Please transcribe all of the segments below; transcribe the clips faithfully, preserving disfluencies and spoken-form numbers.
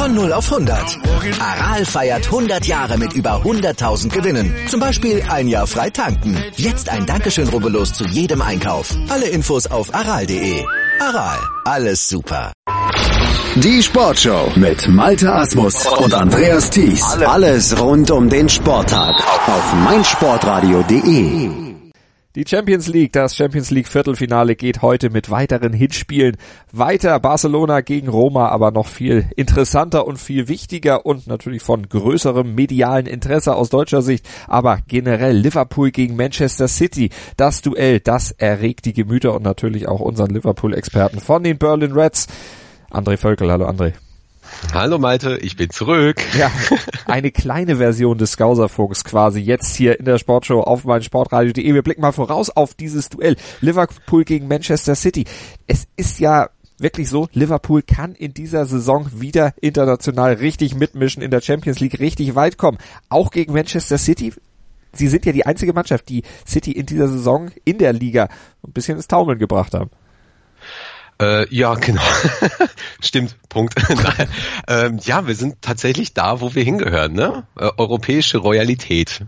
Von null auf hundert. Aral feiert hundert Jahre mit über hunderttausend Gewinnen. Zum Beispiel ein Jahr frei tanken. Jetzt ein Dankeschön, rubbellos zu jedem Einkauf. Alle Infos auf aral punkt de. Aral, alles super. Die Sportshow mit Malte Asmus und Andreas Thies. Alles rund um den Sporttag auf meinsportradio punkt de. Die Champions League, das Champions League Viertelfinale geht heute mit weiteren Hinspielen weiter. Barcelona gegen Roma, aber noch viel interessanter und viel wichtiger und natürlich von größerem medialen Interesse aus deutscher Sicht. Aber generell Liverpool gegen Manchester City, das Duell, das erregt die Gemüter und natürlich auch unseren Liverpool-Experten von den Berlin Reds. André Völkel, hallo André. Hallo Malte, ich bin zurück. Ja, eine kleine Version des Skauserfunks quasi jetzt hier in der Sportshow auf meinsportradio punkt de. Wir blicken mal voraus auf dieses Duell Liverpool gegen Manchester City. Es ist ja wirklich so, Liverpool kann in dieser Saison wieder international richtig mitmischen, in der Champions League richtig weit kommen. Auch gegen Manchester City. Sie sind ja die einzige Mannschaft, die City in dieser Saison in der Liga ein bisschen ins Taumeln gebracht haben. Äh, ja, genau. Stimmt, Punkt. ähm, ja, wir sind tatsächlich da, wo wir hingehören, ne? Äh, europäische Royalität.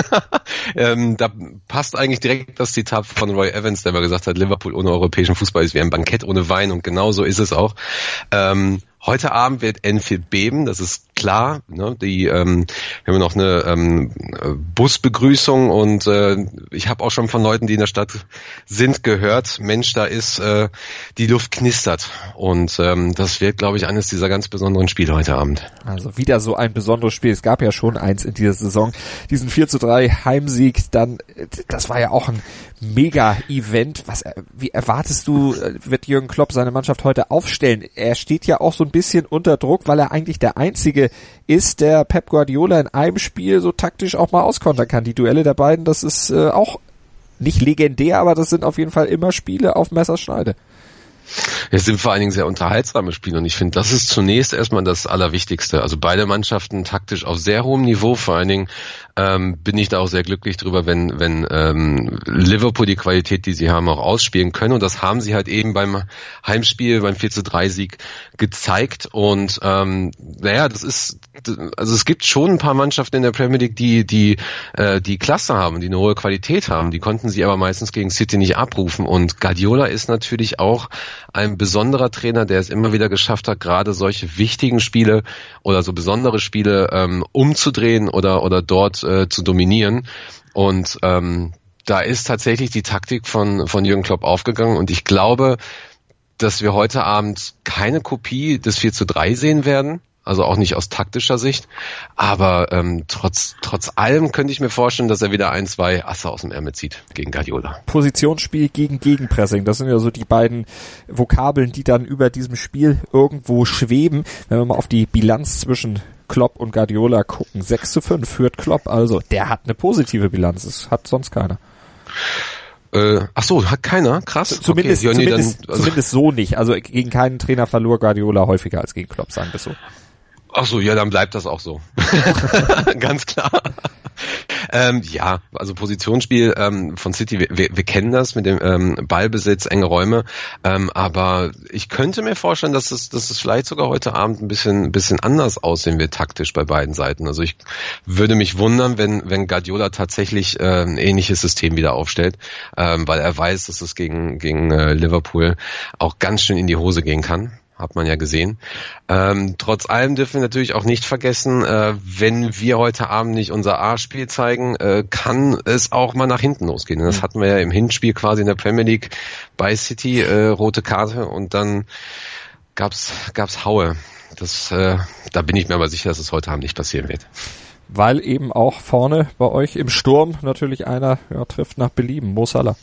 ähm, da passt eigentlich direkt das Zitat von Roy Evans, der mal gesagt hat, Liverpool ohne europäischen Fußball ist wie ein Bankett ohne Wein, und genau so ist es auch. Ähm, Heute Abend wird Anfield beben, das ist klar. Ne? Die, ähm, wir haben noch eine ähm, Busbegrüßung und äh, ich habe auch schon von Leuten, die in der Stadt sind, gehört, Mensch, da ist äh, die Luft knistert. Und ähm, das wird, glaube ich, eines dieser ganz besonderen Spiele heute Abend. Also wieder so ein besonderes Spiel. Es gab ja schon eins in dieser Saison, diesen vier zu drei Heimsieg. Dann, das war ja auch ein Mega-Event. Was, wie erwartest du, wird Jürgen Klopp seine Mannschaft heute aufstellen? Er steht ja auch so ein bisschen unter Druck, weil er eigentlich der Einzige ist, der Pep Guardiola in einem Spiel so taktisch auch mal auskontern kann. Die Duelle der beiden, das ist äh, auch nicht legendär, aber das sind auf jeden Fall immer Spiele auf Messerschneide. Es sind vor allen Dingen sehr unterhaltsame Spiele und ich finde, das ist zunächst erstmal das Allerwichtigste. Also beide Mannschaften taktisch auf sehr hohem Niveau, vor allen Dingen ähm, bin ich da auch sehr glücklich drüber, wenn wenn ähm, Liverpool die Qualität, die sie haben, auch ausspielen können, und das haben sie halt eben beim Heimspiel, beim vier zu drei Sieg gezeigt. Und ähm, naja, das ist, also es gibt schon ein paar Mannschaften in der Premier League, die die äh, die Klasse haben, die eine hohe Qualität haben, die konnten sie aber meistens gegen City nicht abrufen, und Guardiola ist natürlich auch ein besonderer Trainer, der es immer wieder geschafft hat, gerade solche wichtigen Spiele oder so besondere Spiele ähm, umzudrehen oder oder dort äh, zu dominieren. Und ähm, da ist tatsächlich die Taktik von von Jürgen Klopp aufgegangen, und ich glaube, dass wir heute Abend keine Kopie des vier zu drei sehen werden. Also auch nicht aus taktischer Sicht, aber ähm, trotz trotz allem könnte ich mir vorstellen, dass er wieder ein, zwei Asse aus dem Ärmel zieht gegen Guardiola. Positionsspiel gegen Gegenpressing, das sind ja so die beiden Vokabeln, die dann über diesem Spiel irgendwo schweben. Wenn wir mal auf die Bilanz zwischen Klopp und Guardiola gucken, sechs zu fünf führt Klopp, also der hat eine positive Bilanz, das hat sonst keiner. Äh, ach so, hat keiner? Krass. Zumindest, okay, zumindest, dann, also zumindest so nicht, also gegen keinen Trainer verlor Guardiola häufiger als gegen Klopp, sagen wir so. Ach so, ja, dann bleibt das auch so. Ganz klar. Ähm, ja, also Positionsspiel ähm, von City, wir, wir, wir kennen das mit dem ähm, Ballbesitz, enge Räume, ähm, aber ich könnte mir vorstellen, dass es, dass es vielleicht sogar heute Abend ein bisschen, ein bisschen anders aussehen wird taktisch bei beiden Seiten. Also ich würde mich wundern, wenn, wenn Guardiola tatsächlich äh, ein ähnliches System wieder aufstellt, ähm, weil er weiß, dass es gegen, gegen äh, Liverpool auch ganz schön in die Hose gehen kann. Hat man ja gesehen. Ähm, trotz allem dürfen wir natürlich auch nicht vergessen, äh, wenn wir heute Abend nicht unser A-Spiel zeigen, äh, kann es auch mal nach hinten losgehen. Das hatten wir ja im Hinspiel quasi in der Premier League bei City, äh, rote Karte, und dann gab's gab's Haue. Das, äh, da bin ich mir aber sicher, dass es heute Abend nicht passieren wird. Weil eben auch vorne bei euch im Sturm natürlich einer ja, trifft nach Belieben, Mo Salah.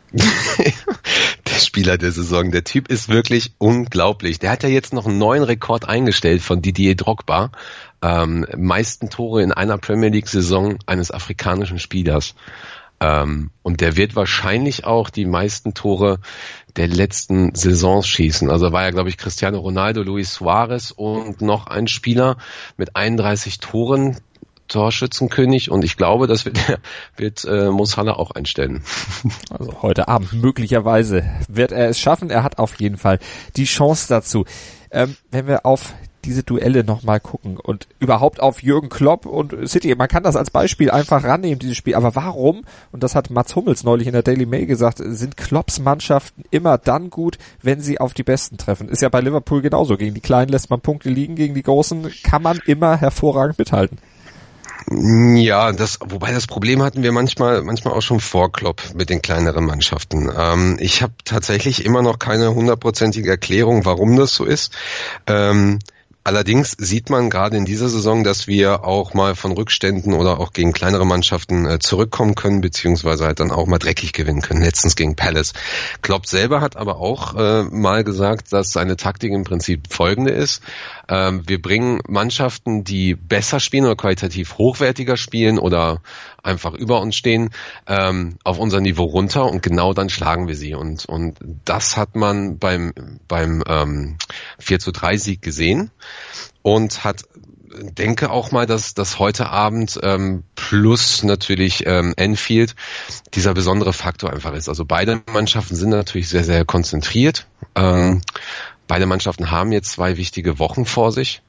Der Spieler der Saison, der Typ ist wirklich unglaublich. Der hat ja jetzt noch einen neuen Rekord eingestellt von Didier Drogba. Ähm, meisten Tore in einer Premier League Saison eines afrikanischen Spielers. Ähm, und der wird wahrscheinlich auch die meisten Tore der letzten Saisons schießen. Also war ja, glaube ich, Cristiano Ronaldo, Luis Suarez und noch ein Spieler mit einunddreißig Toren, Torschützenkönig, und ich glaube, das wird, wird äh, Mo Salah auch einstellen. Also heute Abend möglicherweise wird er es schaffen. Er hat auf jeden Fall die Chance dazu. Ähm, wenn wir auf diese Duelle nochmal gucken und überhaupt auf Jürgen Klopp und City. Man kann das als Beispiel einfach rannehmen, dieses Spiel. Aber warum, und das hat Mats Hummels neulich in der Daily Mail gesagt, sind Klopps Mannschaften immer dann gut, wenn sie auf die Besten treffen? Ist ja bei Liverpool genauso. Gegen die Kleinen lässt man Punkte liegen, gegen die Großen kann man immer hervorragend mithalten. Ja, das, wobei das Problem hatten wir manchmal, manchmal auch schon vor Klopp mit den kleineren Mannschaften. Ähm, ich habe tatsächlich immer noch keine hundertprozentige Erklärung, warum das so ist. Ähm, Allerdings sieht man gerade in dieser Saison, dass wir auch mal von Rückständen oder auch gegen kleinere Mannschaften äh, zurückkommen können, beziehungsweise halt dann auch mal dreckig gewinnen können. Letztens gegen Palace. Klopp selber hat aber auch äh, mal gesagt, dass seine Taktik im Prinzip folgende ist. Ähm, wir bringen Mannschaften, die besser spielen oder qualitativ hochwertiger spielen oder einfach über uns stehen, ähm, auf unser Niveau runter und genau dann schlagen wir sie. Und und das hat man beim beim ähm, vier zu drei Sieg gesehen. Und hat, denke auch mal, dass, dass heute Abend ähm, plus natürlich ähm, Anfield dieser besondere Faktor einfach ist. Also beide Mannschaften sind natürlich sehr, sehr konzentriert. Ähm, beide Mannschaften haben jetzt zwei wichtige Wochen vor sich.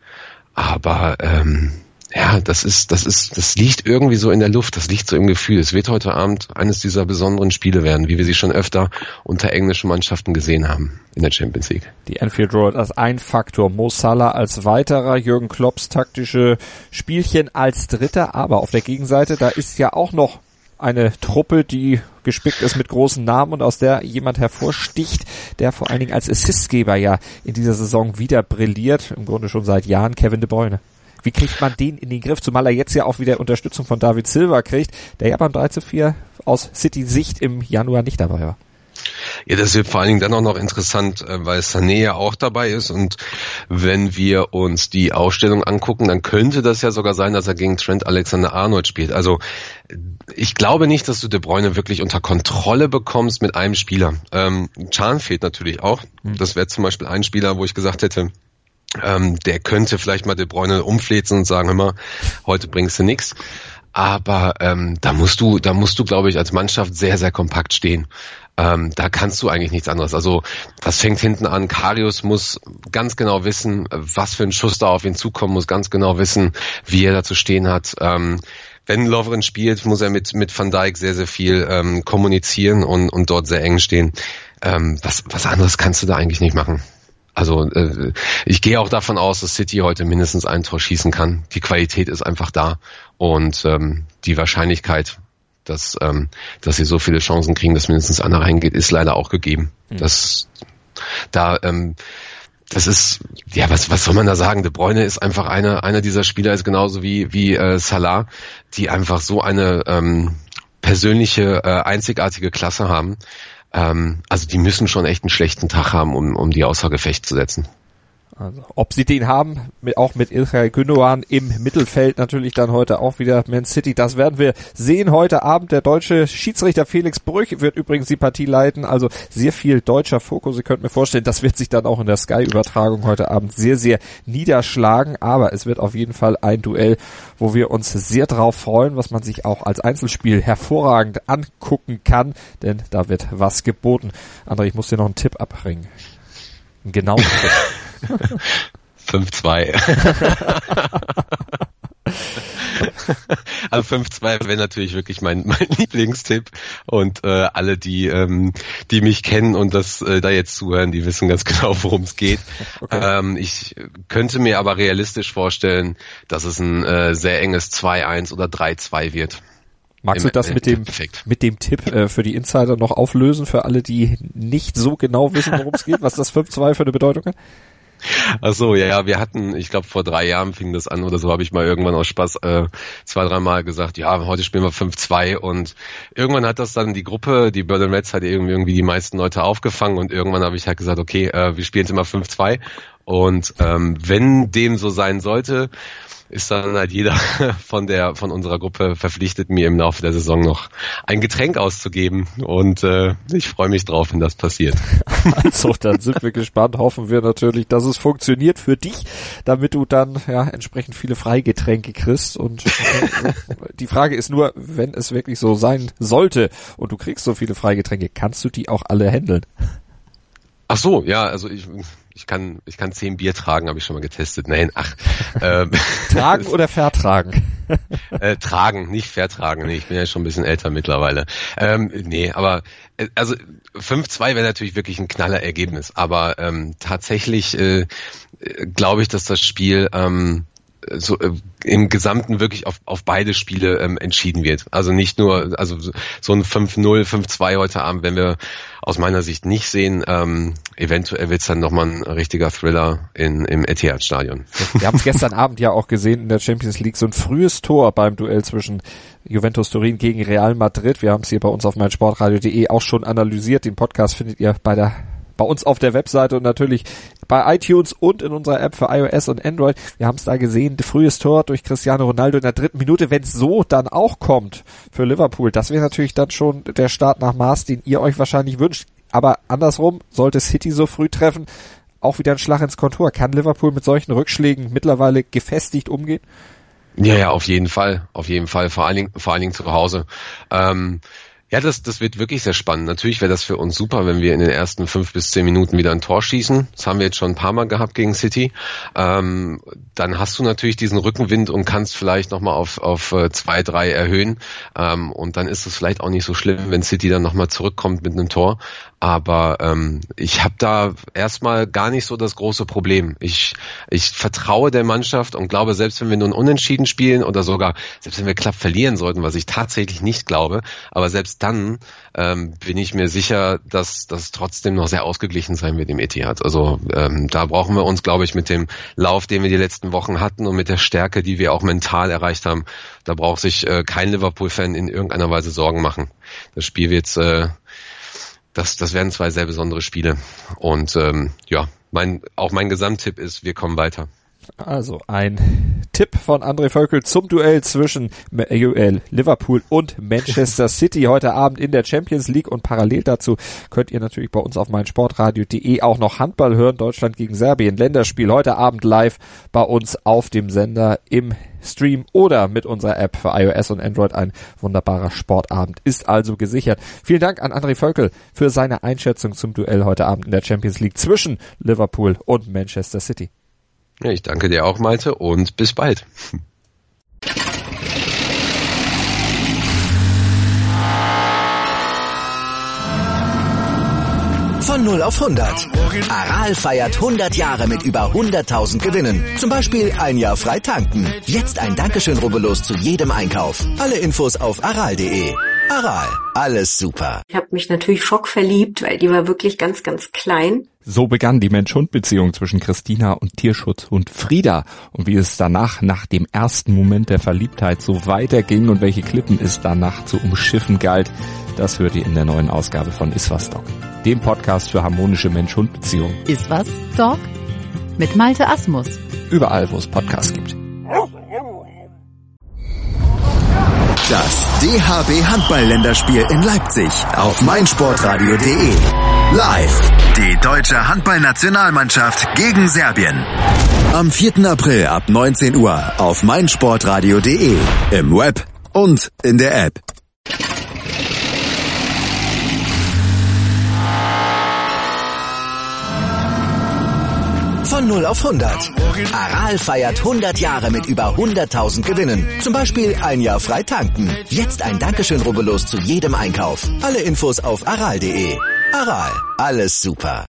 Aber ähm, ja, das ist, das ist, das liegt irgendwie so in der Luft, das liegt so im Gefühl. Es wird heute Abend eines dieser besonderen Spiele werden, wie wir sie schon öfter unter englischen Mannschaften gesehen haben in der Champions League. Die Anfield Road als ein Faktor, Mo Salah als weiterer, Jürgen Klopps taktische Spielchen als dritter, aber auf der Gegenseite, da ist ja auch noch eine Truppe, die gespickt ist mit großen Namen und aus der jemand hervorsticht, der vor allen Dingen als Assistgeber ja in dieser Saison wieder brilliert, im Grunde schon seit Jahren, Kevin De Bruyne. Wie kriegt man den in den Griff, zumal er jetzt ja auch wieder Unterstützung von David Silva kriegt, der ja beim drei zu vier aus City-Sicht im Januar nicht dabei war. Ja, das wird vor allen Dingen dann auch noch interessant, weil Sané ja auch dabei ist und wenn wir uns die Aufstellung angucken, dann könnte das ja sogar sein, dass er gegen Trent Alexander-Arnold spielt. Also ich glaube nicht, dass du De Bruyne wirklich unter Kontrolle bekommst mit einem Spieler. Ähm, Can fehlt natürlich auch. Das wäre zum Beispiel ein Spieler, wo ich gesagt hätte, Ähm, der könnte vielleicht mal De Bruyne umflezen und sagen, hör mal, heute bringst du nix. Aber ähm, da musst du, da musst du, glaube ich, als Mannschaft sehr, sehr kompakt stehen. Ähm, da kannst du eigentlich nichts anderes. Also das fängt hinten an. Karius muss ganz genau wissen, was für ein Schuss da auf ihn zukommen muss, ganz genau wissen, wie er da zu stehen hat. Ähm, wenn Lovren spielt, muss er mit mit Van Dijk sehr, sehr viel ähm, kommunizieren und und dort sehr eng stehen. Ähm, was was anderes kannst du da eigentlich nicht machen. Also äh, ich gehe auch davon aus, dass City heute mindestens ein Tor schießen kann. Die Qualität ist einfach da und ähm, die Wahrscheinlichkeit, dass ähm, dass sie so viele Chancen kriegen, dass mindestens einer reingeht, ist leider auch gegeben. Mhm. Das da ähm, das ist ja was was soll man da sagen? De Bruyne ist einfach einer einer dieser Spieler, ist genauso wie wie äh, Salah, die einfach so eine ähm, persönliche äh, einzigartige Klasse haben. Ähm, also die müssen schon echt einen schlechten Tag haben, um, um die außer Gefecht zu setzen. Also, ob sie den haben, mit, auch mit İlkay Gündoğan im Mittelfeld natürlich dann heute auch wieder Man City, das werden wir sehen heute Abend. Der deutsche Schiedsrichter Felix Brüch wird übrigens die Partie leiten, also sehr viel deutscher Fokus. Ihr könnt mir vorstellen, das wird sich dann auch in der Sky-Übertragung heute Abend sehr, sehr niederschlagen, aber es wird auf jeden Fall ein Duell, wo wir uns sehr drauf freuen, was man sich auch als Einzelspiel hervorragend angucken kann, denn da wird was geboten. André, ich muss dir noch einen Tipp abbringen. Einen genauen Tipp. fünf zwei. Also fünf zwei wäre natürlich wirklich mein mein Lieblingstipp und äh, alle die ähm, die mich kennen und das äh, da jetzt zuhören, die wissen ganz genau, worum es geht. Okay. Ähm, ich könnte mir aber realistisch vorstellen, dass es ein äh, sehr enges zwei eins oder drei zwei wird. Magst du das mit dem mit dem Tipp äh, für die Insider noch auflösen, für alle, die nicht so genau wissen, worum es geht, was das fünf zwei für eine Bedeutung hat? Ach so, ja, ja, wir hatten, ich glaube vor drei Jahren fing das an oder so, habe ich mal irgendwann aus Spaß äh, zwei, dreimal gesagt, ja, heute spielen wir fünf zwei und irgendwann hat das dann die Gruppe, die Berlin Reds hat irgendwie, irgendwie die meisten Leute aufgefangen und irgendwann habe ich halt gesagt, okay, äh, wir spielen jetzt immer fünf zwei und ähm, wenn dem so sein sollte, ist dann halt jeder von der von unserer Gruppe verpflichtet, mir im Laufe der Saison noch ein Getränk auszugeben. Und äh, ich freue mich drauf, wenn das passiert. Also, dann sind wir gespannt. Hoffen wir natürlich, dass es funktioniert für dich, damit du dann ja entsprechend viele Freigetränke kriegst. Und äh, die Frage ist nur, wenn es wirklich so sein sollte und du kriegst so viele Freigetränke, kannst du die auch alle handeln? Ach so, ja, also ich ich kann, ich kann zehn Bier tragen, habe ich schon mal getestet. Nein, ach. Ähm, tragen oder vertragen? äh, tragen, nicht vertragen. Nee, ich bin ja schon ein bisschen älter mittlerweile. Ähm, nee, aber äh, also fünf zwei wäre natürlich wirklich ein Knallerergebnis. Aber ähm, tatsächlich äh, glaube ich, dass das Spiel ähm, so äh, im Gesamten wirklich auf auf beide Spiele ähm, entschieden wird. Also nicht nur, also so ein fünf null, fünf zwei heute Abend, wenn wir aus meiner Sicht nicht sehen. Ähm, eventuell wird's dann nochmal ein richtiger Thriller in im Etihad-Stadion. Wir haben es gestern Abend ja auch gesehen in der Champions League, so ein frühes Tor beim Duell zwischen Juventus Turin gegen Real Madrid. Wir haben es hier bei uns auf meinsportradio punkt de auch schon analysiert. Den Podcast findet ihr bei der bei uns auf der Webseite und natürlich bei iTunes und in unserer App für iOS und Android. Wir haben es da gesehen, frühes Tor durch Cristiano Ronaldo in der dritten Minute. Wenn es so dann auch kommt für Liverpool, das wäre natürlich dann schon der Start nach Maß, den ihr euch wahrscheinlich wünscht. Aber andersrum, sollte City so früh treffen, auch wieder ein Schlag ins Kontor. Kann Liverpool mit solchen Rückschlägen mittlerweile gefestigt umgehen? Ja, ja, auf jeden Fall, auf jeden Fall, vor allen Dingen, vor allen Dingen zu Hause. Ähm, Ja, das, das wird wirklich sehr spannend. Natürlich wäre das für uns super, wenn wir in den ersten fünf bis zehn Minuten wieder ein Tor schießen. Das haben wir jetzt schon ein paar Mal gehabt gegen City. Ähm, dann hast du natürlich diesen Rückenwind und kannst vielleicht nochmal auf, auf zwei, drei erhöhen. Ähm, und dann ist es vielleicht auch nicht so schlimm, wenn City dann nochmal zurückkommt mit einem Tor. Aber ähm, ich habe da erstmal gar nicht so das große Problem. Ich, ich vertraue der Mannschaft und glaube, selbst wenn wir nun unentschieden spielen oder sogar, selbst wenn wir knapp verlieren sollten, was ich tatsächlich nicht glaube, aber selbst dann ähm, bin ich mir sicher, dass das trotzdem noch sehr ausgeglichen sein wird im Etihad. Also ähm, da brauchen wir uns, glaube ich, mit dem Lauf, den wir die letzten Wochen hatten und mit der Stärke, die wir auch mental erreicht haben, da braucht sich äh, kein Liverpool-Fan in irgendeiner Weise Sorgen machen. Das Spiel wird äh, Das, das werden zwei sehr besondere Spiele. Und ähm, ja, mein, auch mein Gesamttipp ist, wir kommen weiter. Also ein Tipp von André Völkel zum Duell zwischen Liverpool und Manchester City heute Abend in der Champions League. Und parallel dazu könnt ihr natürlich bei uns auf meinsportradio punkt de auch noch Handball hören. Deutschland gegen Serbien, Länderspiel heute Abend live bei uns auf dem Sender im Stream oder mit unserer App für iOS und Android. Ein wunderbarer Sportabend ist also gesichert. Vielen Dank an André Völkel für seine Einschätzung zum Duell heute Abend in der Champions League zwischen Liverpool und Manchester City. Ja, ich danke dir auch, Malte, und bis bald. Von null auf hundert. Aral feiert hundert Jahre mit über hunderttausend Gewinnen. Zum Beispiel ein Jahr frei tanken. Jetzt ein Dankeschön, rubbellos zu jedem Einkauf. Alle Infos auf aral punkt de. Aral, alles super. Ich habe mich natürlich schockverliebt, weil die war wirklich ganz, ganz klein. So begann die Mensch-Hund-Beziehung zwischen Christina und Tierschutzhund Frieda. Und wie es danach, nach dem ersten Moment der Verliebtheit, so weiterging und welche Klippen es danach zu umschiffen galt, das hört ihr in der neuen Ausgabe von Iswas Dog, dem Podcast für harmonische Mensch-Hund-Beziehungen. Iswas Dog mit Malte Asmus. Überall, wo es Podcasts gibt. Das D H B Handball-Länderspiel in Leipzig auf meinsportradio punkt de. Live. Die deutsche Handballnationalmannschaft gegen Serbien. Am vierten April ab neunzehn Uhr auf meinsportradio punkt de. Im Web und in der App. Von null auf hundert. Aral feiert hundert Jahre mit über hunderttausend Gewinnen. Zum Beispiel ein Jahr frei tanken. Jetzt ein Dankeschön, rubbellos zu jedem Einkauf. Alle Infos auf aral punkt de. Aral, alles super.